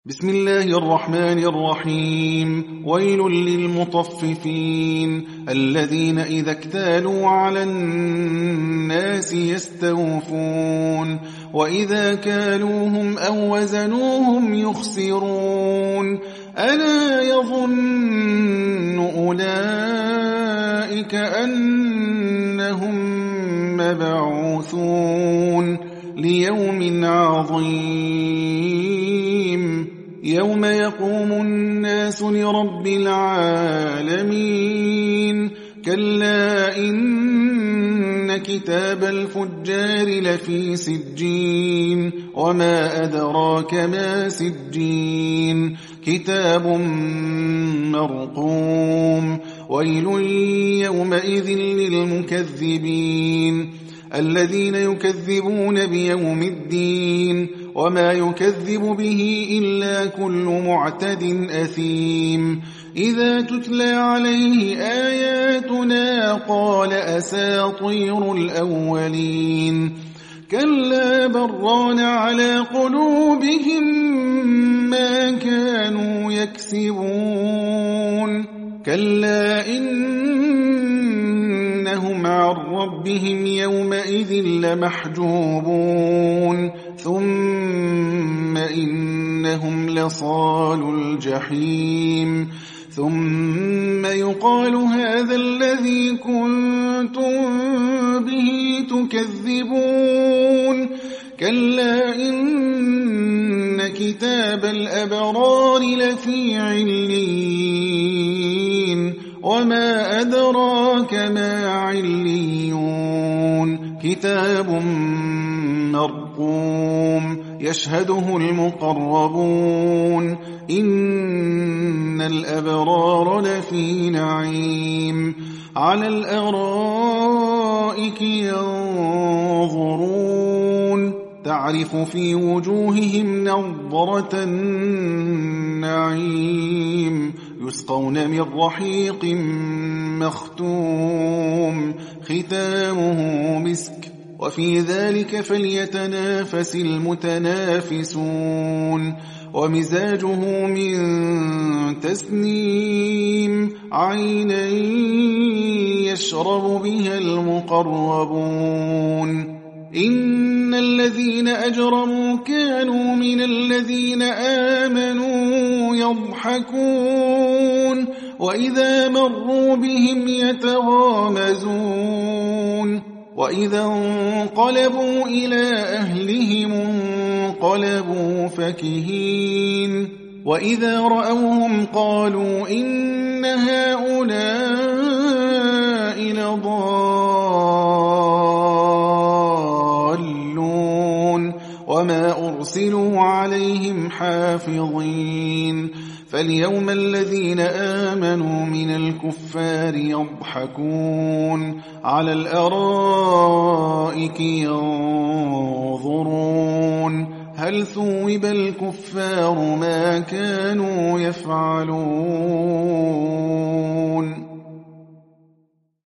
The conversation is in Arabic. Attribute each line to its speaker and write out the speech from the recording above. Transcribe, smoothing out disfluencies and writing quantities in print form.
Speaker 1: بسم الله الرحمن الرحيم. ويل للمطففين الذين إذا اكتالوا على الناس يستوفون وإذا كالوهم أو وزنوهم يخسرون. ألا يظن أولئك أنهم مبعوثون ليوم عظيم يوم يقوم الناس لرب العالمين. كلا إن كتاب الفجار لفي سجين وما أدراك ما سجين كتاب مرقوم. ويل يومئذ للمكذبين الذين يكذبون بيوم الدين وما يكذب به إلا كل معتد أثيم. إذا تتلى عليه آياتنا قال أساطير الأولين. كلا بران على قلوبهم ما كانوا يكسبون. كلا إنهم عن ربهم يومئذ لمحجوبون ثم إنهم لصالو الجحيم. ثم يقال هذا الذي كنتم به تكذبون. كلا إن كتاب الأبرار لفي عليين وما أدراك ما عليون كتاب مرقوم يشهده المقربون. إن الأبرار لفي نعيم على الأرائك ينظرون تعرف في وجوههم نضرة النعيم يسقون من رحيق مختوم ختامه مسك وفي ذلك فليتنافس المتنافسون. ومزاجه من تسنيم عينا يشرب بها المقربون. إن الذين أجرموا كانوا من الذين آمنوا يضحكون وإذا مروا بهم يتغامزون وإذا انقلبوا إلى أهلهم انقلبوا فكهين وإذا رأوهم قالوا إن هؤلاء لضالون وما أرسلوا عليهم حافظين. فاليوم الذين آمنوا من الكفار يضحكون على الأرائك ينظرون هل ثوب الكفار ما كانوا يفعلون.